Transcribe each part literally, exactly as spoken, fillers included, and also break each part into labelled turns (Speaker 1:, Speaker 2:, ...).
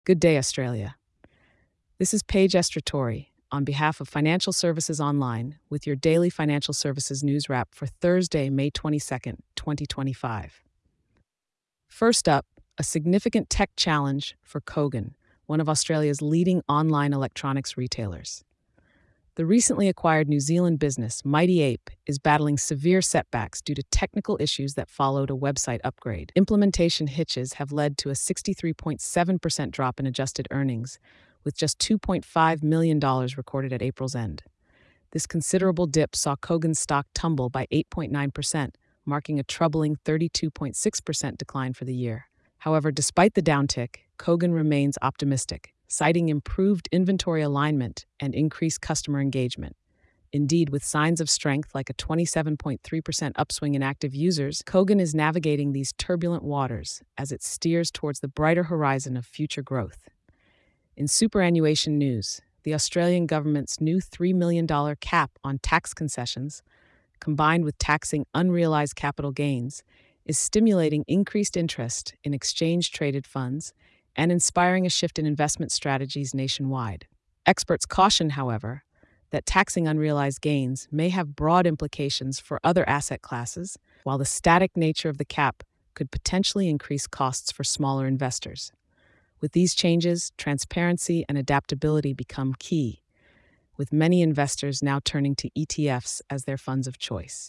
Speaker 1: Good day, Australia. This is Paige Estratori on behalf of Financial Services Online with your daily financial services news wrap for Thursday, May twenty-second, twenty twenty-five. First up, a significant tech challenge for Kogan, one of Australia's leading online electronics retailers. The recently acquired New Zealand business, Mighty Ape, is battling severe setbacks due to technical issues that followed a website upgrade. Implementation hitches have led to a sixty-three point seven percent drop in adjusted earnings, with just two point five million dollars recorded at April's end. This considerable dip saw Kogan's stock tumble by eight point nine percent, marking a troubling thirty-two point six percent decline for the year. However, despite the downtick, Kogan remains optimistic, citing improved inventory alignment and increased customer engagement. Indeed, with signs of strength like a twenty-seven point three percent upswing in active users, Kogan is navigating these turbulent waters as it steers towards the brighter horizon of future growth. In superannuation news, the Australian government's new three million dollars cap on tax concessions, combined with taxing unrealized capital gains, is stimulating increased interest in exchange-traded funds and inspiring a shift in investment strategies nationwide. Experts caution, however, that taxing unrealized gains may have broad implications for other asset classes, while the static nature of the cap could potentially increase costs for smaller investors. With these changes, transparency and adaptability become key, with many investors now turning to E T Fs as their funds of choice.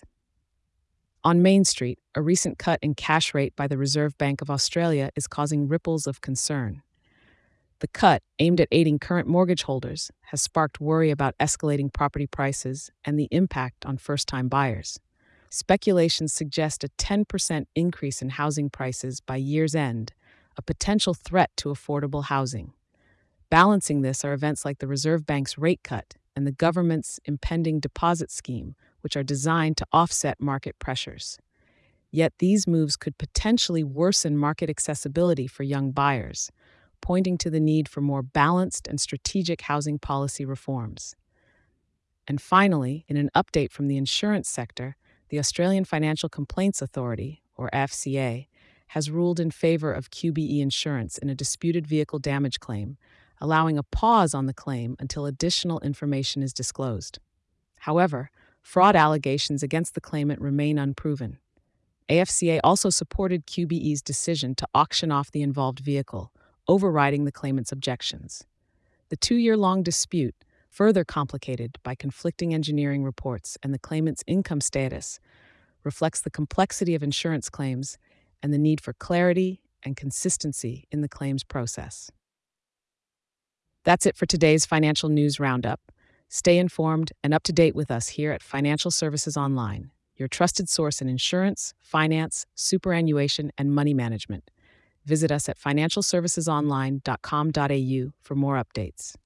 Speaker 1: On Main Street, a recent cut in cash rate by the Reserve Bank of Australia is causing ripples of concern. The cut, aimed at aiding current mortgage holders, has sparked worry about escalating property prices and the impact on first-time buyers. Speculations suggest a ten percent increase in housing prices by year's end, a potential threat to affordable housing. Balancing this are events like the Reserve Bank's rate cut and the government's impending deposit scheme, which are designed to offset market pressures. Yet these moves could potentially worsen market accessibility for young buyers, pointing to the need for more balanced and strategic housing policy reforms. And finally, in an update from the insurance sector, the Australian Financial Complaints Authority, or A F C A, has ruled in favor of Q B E Insurance in a disputed vehicle damage claim, allowing a pause on the claim until additional information is disclosed. However, fraud allegations against the claimant remain unproven. A F C A also supported Q B E's decision to auction off the involved vehicle, overriding the claimant's objections. The two-year-long dispute, further complicated by conflicting engineering reports and the claimant's income status, reflects the complexity of insurance claims and the need for clarity and consistency in the claims process. That's it for today's Financial News Roundup. Stay informed and up to date with us here at Financial Services Online, your trusted source in insurance, finance, superannuation, and money management. Visit us at financial services online dot com dot a u for more updates.